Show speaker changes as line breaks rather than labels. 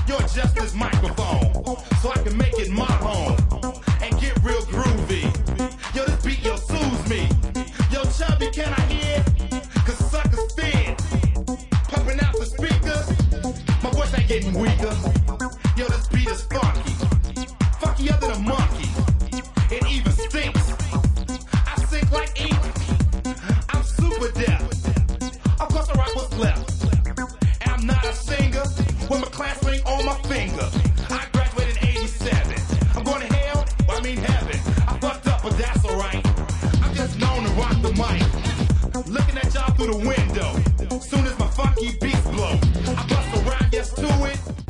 You're just this microphone, so I can make it my home and get real groovy. Yo, this beat, yo, soothes me. Yo, Chubby, can I hear? Cause suckers thin, pumping out the speakers. My voice ain't getting weaker. Yo, this beat is funky, funkier than a monkey. It even stinks. I sink like ink. I'm super deaf. Of course I rock what's left. And I'm not a singer with my class ring on my finger. I graduated in 87. I'm going to hell, well, I mean heaven. I fucked up, but that's alright. I'm just known to rock the mic. Looking at y'all through the window. Soon as